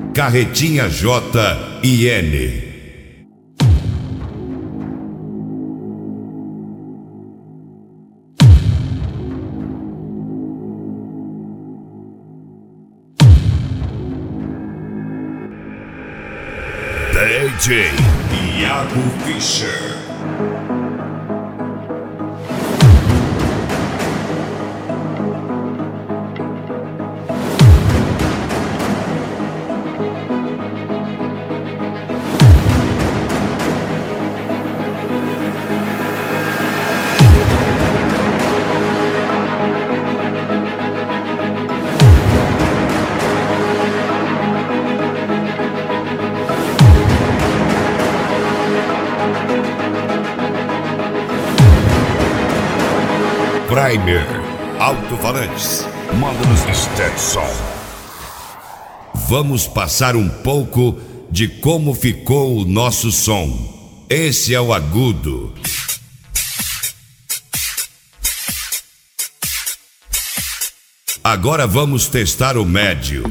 Carretinha J e N. DJ Iago Fischer. Primer Alto-Falantes, módulos Stetson. Vamos passar um pouco de como ficou o nosso som. Esse é o agudo. Agora vamos testar o médio.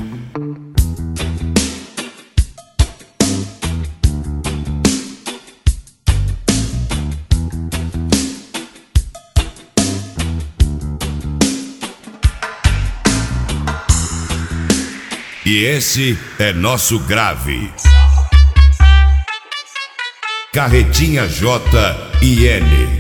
E esse é nosso grave. Carretinha J e N.